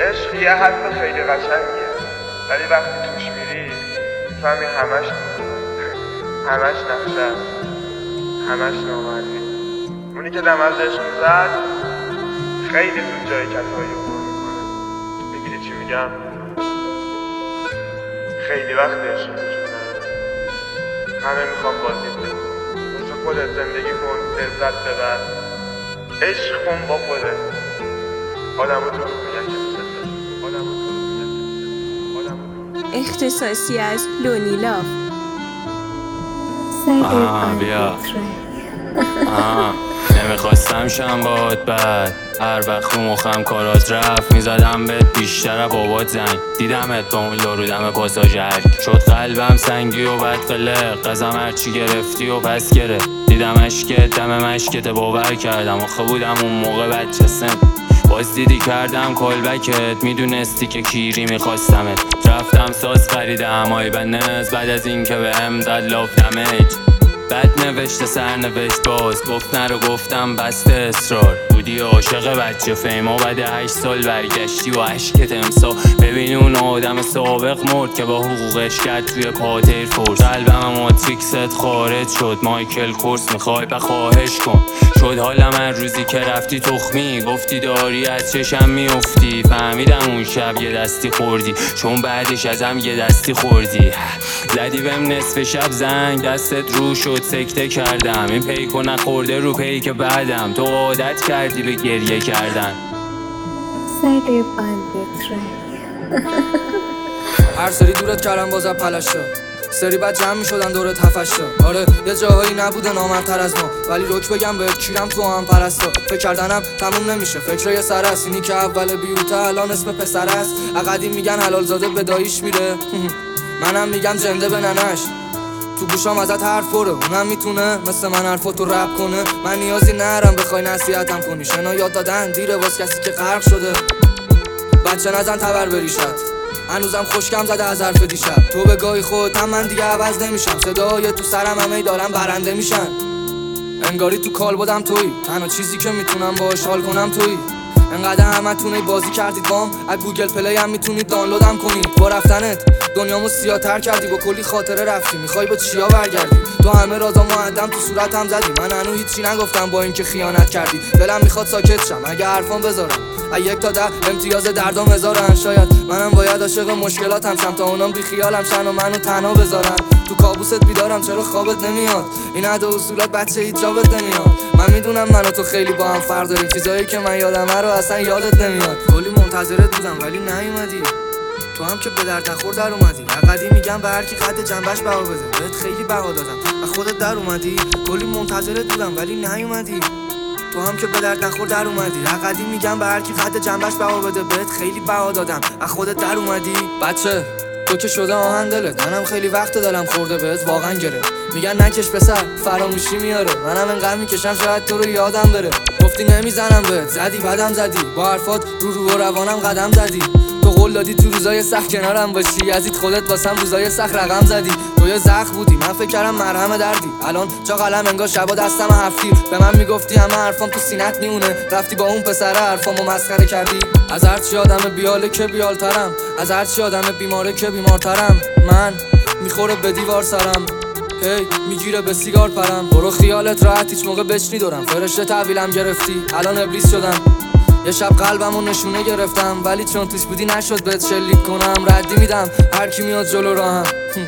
عشق یه حرف خیلی قشنگیه، ولی وقتی توش میری میفهمی همش همش نقشه است، همش نامردی. اونی که دم از عشق میزد خیلی زود جای کسایی رو پر میکنه. میگیری چی میگم؟ خیلی وقت عشق وجود نداره، همه میخوام بازی کنم. واسه خودت زندگی کن، لذت ببر، عشق کن با خودت. آدمو تو رو میگن که دوست داری، آدمو تو رو میگن که دوست داری. اختصاصی از لونیلاف. بیا نمیخواستم شم باد بد، هر وقت رو مخم کارات رفت میزدم بهت بیشتر بابات زنگ. دیدمت با اون یارو دم پاساژ شد قلبم سنگی و بد قلق، قزم هرچی گرفتی و پس گرفت. دیدم اشکت دم مشکت باور کردم، آخه بودم اون موقع بچه سن. باز دیدی کردم کالبکت، میدونستی که کیری میخواستمت. رفتم ساز خریدم آی بنز، بعد از این که بهم داد لاف دمیج. بد نوشته سرنوشت باز گفت نرو، گفتم بسته اصرار. بودی عاشق بچه فیما، بعد 8 سال برگشتی و عشقت امسا. ببین اون آدم سابق مرد که با حقوقش کرد توی پاتر فورس. قلبم ماتریکست خارج شد، مایکل کورس میخوای بخواهش کن. شد حالا من روزی که رفتی تخمی، گفتی داری از چشم میافتی. فهمیدم اون شب یه دستی خوردی، چون بعدش ازم یه دستی خوردی. زدی بهم نصف شب زنگ، دستت رو شد سکته کردم. این پیکو نخورده رو پیک بعدم، تو عادت کردی به گریه کردن. هر سری دورت کردم بازم پلشتا، سری بعد جمع می شدن دورت هفشتا. آره یه جاهایی نبوده نامرتر از ما، ولی روک بگم بهت کیرم تو هم پرستا. فکر کردنم تموم نمیشه، فکر یه سر است. اینی که اول بیوته الان اسم پسر است. اقدی میگن حلال زاده به داییش میره، منم میگم جنده به ننش. تو گوشام ازت حرف پره، اونم میتونه مثل من حرفاتو رپ کنه. من نیازی نرم بخوای نصیحتم کنی، شنا یاد دادن دیره واس کسی که غرق شده. بچه نزن تبر بریشت، هنوزم خوشگم زده از حرف دیشب. تو به گاهی خودم من دیگه عوض نمیشم، صدای تو سرم همه دارم برنده میشن. انگاری تو کال بودم تویی، تنها چیزی که میتونم باهاش حال کنم تویی. انقدر همتون بازی کردید بام، از گوگل پلی هم میتونید دانلودم کنید. با رفتنت دنیامو سیاه‌تر کردی، با کلی خاطره رفتی، میخوای با چیا برگردی؟ تو همه رازا معدم تو صورتم زدی، من هنوز هیچی نگفتم با اینکه خیانت کردی. دلم میخواد ساکت شم اگه حرفام بذارم، از 1 تا 10 امتیاز دردام هزارن. شاید منم باید عاشق مشکلاتم شم تا اونام بی خیالم شن و منو تنها بذارن. تو کابوست بیدارم چرا خوابت نمیاد؟ این عده اصولات بچه هیچ جابت نمیاد. من میدونم من و تو خیلی با هم فرق داریم، چیزایی که من یادمه رو اصلا یادت نمیاد. کلی منتظرت بودم ولی نیومدی، تو هم که به درد نخور در اومدی. اقدی میگم به هر کی قد جنبش بها بده، بهت خیلی بها دادم و خودت در اومدی. کلی منتظرت بودم ولی نیومدی، تو هم که به درد نخور در اومدی. اقدی میگم به هر کی قد جنبش بها بده، بهت خیلی بها دادم و خودت در اومدی. بچه تو که شده آهن دلت، منم خیلی وقت دلم خورده بهت واقعا گرفت. میگن نکش پسر فراموشی میاره، منم انقدر میکشم شاید تو رو یادم بره. گفتی نمیزنم بهت، زدی بعدم زدی، با حرفات رو روانم قدم زدی. تو قول دادی تو روزای سخت کنارم باشی، یزید خودت واسم روزای سخت رقم زدی. تو یه زخم بودی من فکر کردم مرهم دردی، الان چا قلم انگار شبا دستم هفتیر. به من میگفتی همه حرفام تو سینت میونه، رفتی با اون پسره حرفامو مسخره کردی. از هر چی آدم بیاله که بیالترم، از هر چی آدم بیماره که بیمارترم. من میخوره به دیوار سرم، هی میگیره به سیگار پرم. برو خیالت راحت هیچ موقع بچنی دورم، فرشته تحویلم گرفتی الان ابلیس شدم. یه شب قلبمو نشونه گرفتم، ولی چون توش بودی نشد بهت شلیک کنم. ردی میدم هر کی میاد جلو راهم،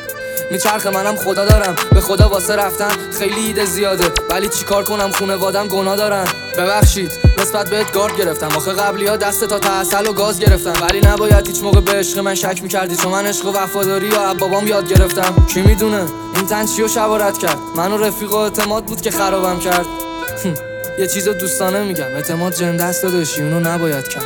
میچرخه منم خدا دارم. به خدا واسه رفتن خیلی ایده زیاده، ولی چیکار کنم خونوادم گناه دارن. ببخشید نسبت بهت گارد گرفتم، آخه قبلی ها دست تا تعسل و گاز گرفتم. ولی نباید هیچ موقع به عشق من شک میکردی، چون من عشق و وفاداری یا بابام یاد گرفتم. کی میدونه این تن چیو شوارت کرد، منو رفیق و اعتماد بود که خرابم کرد. یه چیزو دوستانه میگم، اعتماد جنده است داداشی، اونو نباید کرد.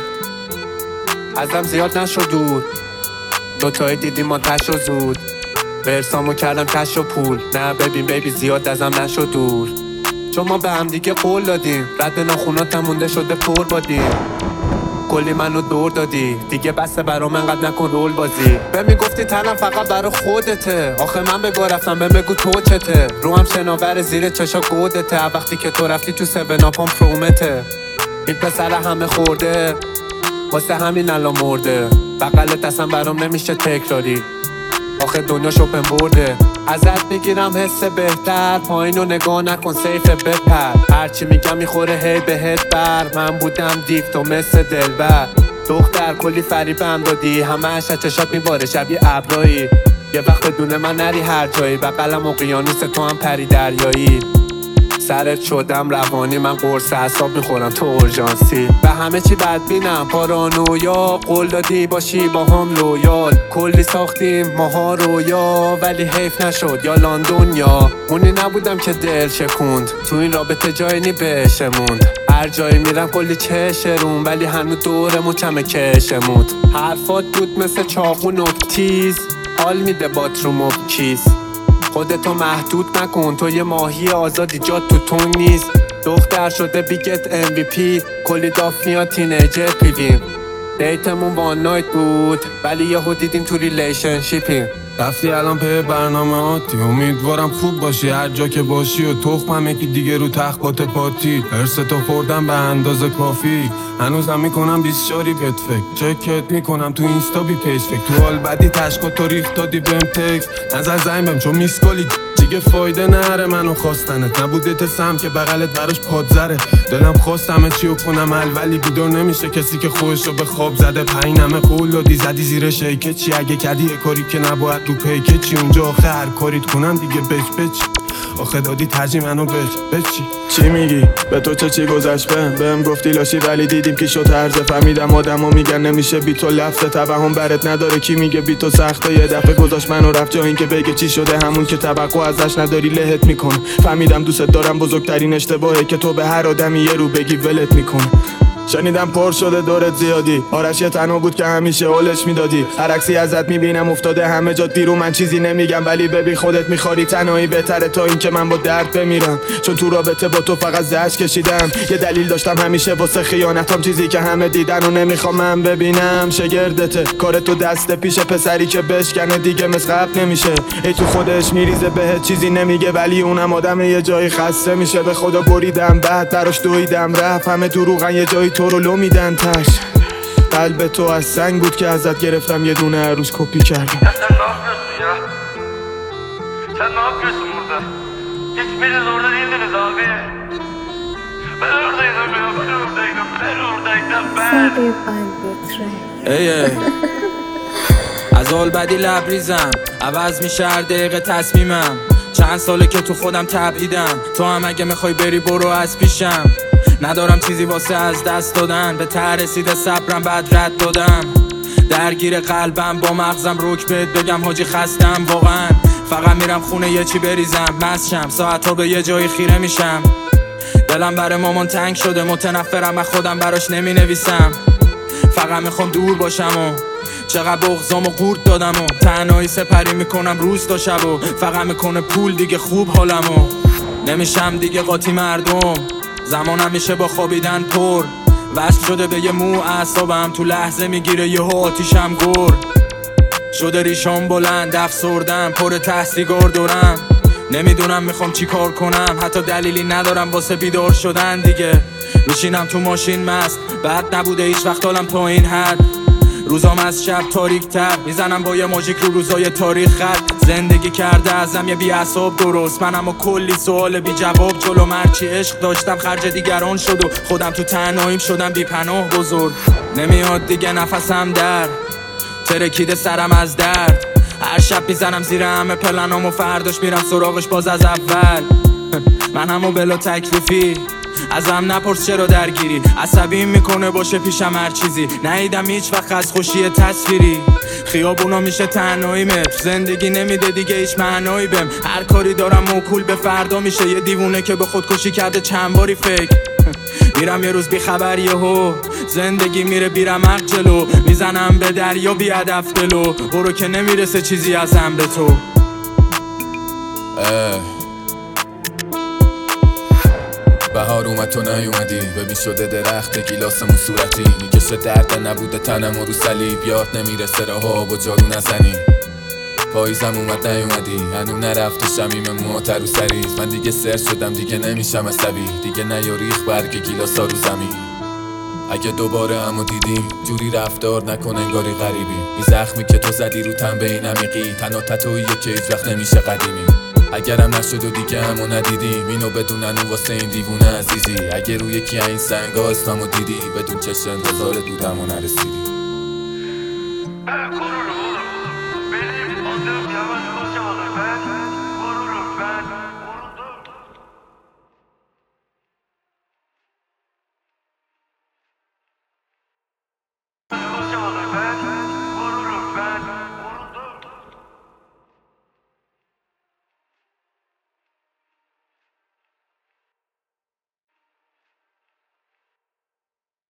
ازم زیاد نشد دور، دوتایی دیدیم ما تش و زود. برسامو کردم کش و پول، نه ببین بیبی زیاد ازم نشد دور. چون ما به هم دیگه قول دادیم، رد ناخوناتم مونده شده پر بادیم. کلی منو دور دادی دیگه، بسته برام انقدر نکن رول بازی. به میگفتی تنم فقط برا خودته، آخه من بگو رفتم به بگو تو چته. رو هم شناور زیر چشا گودته، وقتی که تو رفتی تو 7 اپام پرومته. این پسر همه خورده واسه همین الان مرده. بغلت اصلا برام نمیشه تکراری، آخه دنیا شپن برده. ازت میگیرم حس بهتر، پایینو نگاه نکن سیف بپر. هرچی میگم میخوره هی بهت بر. من بودم دیو تو مثل دلبر. دختر کلی فریبم دادی، همه‌اش از چشات میباره شبیه ابرایی. یه وقت بدون من نری هر جایی، بغلم اقیانوس تو هم پری دریایی. سرت شدم روانی، من قرص اعصاب میخورم تو اورژانسی. به همه چی بدبینم پارانویا، قول دادی باشی با هم لویال. کلی ساختیم ماها رویا، ولی حیف نشد یا لندن یا اونی نبودم که دل شکوند. تو این رابطه جایی نی بهشموند. هر جایی میرم کلی چشرون، ولی هنوز دورمون کمه کشمود. حرفات بود مثل چاقو تیز، حال میده باتروم و کیس. خودتو محدود نکن، تو یه ماهی آزادی، جات تو تون نیست. دختر شده بیگت MVP، کلی داف میاد تینیجر پیویم. دیتمون وان نایت بود، ولی یهو دیدیم تو ریلیشنشیپیم. رفتی الان پی برنامه آتی، امیدوارم خوب باشی هر جا که باشی. و تخمم یکی دیگه رو تخت پاتی، هرستو خوردم به اندازه کافی. هنوزم میکنم 20 شاری بهت فکر، چکت میکنم تو اینستا بی پیج فکر. تو حال بدی تشکا تو ریخت دادی بهم تکس، نظر زنگ بهم چون میسکالی دیگه فایده نره. منو خواستنت نبوده سم که بغلت براش پادزره. دلم خواست همه چیو کنم ولی بیدار نمیشه کسی که خودشو به خواب زده. پینمه قول دادی زدی زیر شیکه چی، اگه کردی یه کاری که نباید رو پیکه چی. اونجا آخه هر کاریت کنم دیگه بچ آخه دادی ترجیح منو بچی. چی میگی؟ به تو چی گذشت بهم گفتی لاشی، ولی دیدیم که شد هرزه. فهمیدم آدما میگن نمیشه بی تو لفظ توهم برات نداره. کی میگه بی تو سخته؟ یه دفعه گذاشت منو رفت جا اینکه بگه چی شده، همون که توقع ازش نداری لهت میکنه. فهمیدم دوست دارم، بزرگترین اشتباهه که تو به هر آدمی یه رو بگی ولت میکنه. شنیدم پر شده دورت زیادی، آرش یه تنها بود که همیشه اولش میدادی. هر عکسی ازت میبینم افتاده همه جا دیرو. من چیزی نمیگم ولی ببین خودت میخواری، تنهایی بهتره تا این که من با درد بمیرم. چون تو رابطه با تو فقط زجر کشیدم، یه دلیل داشتم همیشه واسه خیانتام، چیزی که همه دیدن و نمیخوام من ببینم. شگردته کار تو دست پیش، پسری که بشکنه دیگه مثل قبل نمیشه. ای تو خودش میریزه بهت چیزی نمیگه، ولی اونم آدم یه جایی خسته میشه. به خدا بریدم بعد براش دویدم رفت، همه دروغن یه جایی تو رو لو میدن تش. قلب تو از سنگ بود که ازت گرفتم، یه دونه عروس کپی کردم. Sen ne yapıyorsun ya? Sen ne yapıyorsun burada? Hiçbiriniz orada değildiniz abi. Ben oradaydım ya, ben oradaydım. ای از حال بدی لبریزم، عوض میشه هر دقیقه تصمیمم. چند ساله که تو خودم تبعیدم، تو هم اگه میخوای بری برو از پیشم. ندارم چیزی واسه از دست دادن، به ته رسیده صبرم بعد رد دادم. درگیر قلبم با مغزم روک بهت بگم حاجی خستم واقعا. فقط میرم خونه یه چی بریزم مستشم، ساعت ها به یه جایی خیره میشم. دلم برای مامان تنگ شده، متنفرم از خودم براش نمی نویسم. فقط میخوام دور باشم و چقدر بغضام و قورت دادم و تنهایی سپری میکنم روز تا شب و فقط میکنه پول دیگه خوب حالم و نمیشم دیگه قاطی مردم. زمانم میشه با خوابیدن پر، وصل شده به یه مو اعصابم، تو لحظه میگیره یهو آتیشم گر. شده ریشام بلند افسردم، پر تحصیگار دورم. نمیدونم میخوام چی کار کنم، حتی دلیلی ندارم واسه بیدار شدن دیگه. میشینم تو ماشین مست، بعد نبوده هیچ وقت حالم تا این حد. روزام از شب تاریک تر، میزنم با یه ماژیک رو روزای تاریخ خط. زندگی کرده ازم یه بی اعصاب درست، منم و کلی سوال بی جواب جلو. مرچی عشق داشتم خرج دیگران شد و خودم تو تنهاییم شدم بی پناه بزرگ. نمیاد دیگه نفسم در ترکیده سرم از درد. هر شب میزنم زیر همه پلنام و فرداش میرم سراغش باز از اول. من همو بلا تکلیفی، ازم نپرس چرا درگیری. عصبیم میکنه باشه پیشم هر چیزی، ندیدم هیچ وقت از خوشی تصویری. خیابونا میشه تنهاییمه، زندگی نمیده دیگه هیچ معنایی بهم. هر کاری دارم موکول به فردا میشه، یه دیوونه که به خودکشی کرده چند باری فکر. میرم یه روز بی خبر یهو زندگی میره بیرمق جلو. میزنم به دریا بی هدف دلو، برو که نمیرسه چیزی ازم به تو. بهار اومد تو نیومدی، ببین شده درخت گیلاسمون صورتی. میکشه درد نبوده تنم و رو صلیب، یاد نمیرسه راه با جارو نزنی. پاییزم اومد نیومدی، هنو نرفت تو شمیم موهات رو سریز. من دیگه سر شدم دیگه نمیشم عصبی، دیگه نیاریخ برگ گیلاسا رو زمین. اگه دوباره همو دیدیم جوری رفتار نکن انگاری غریبی. این زخمی که تو زدی رو تن به این عمیقی، تنها تتوییه که هیچ وقت نمیشه قدیمی. اگرم نشد و دیگه همو ندیدیم، اینو بدونن اون واسه این دیوونه عزیزی. اگه روی یکی این سنگا اسممو دیدی، بدون چشم انتظارت بودم و نرسیدی.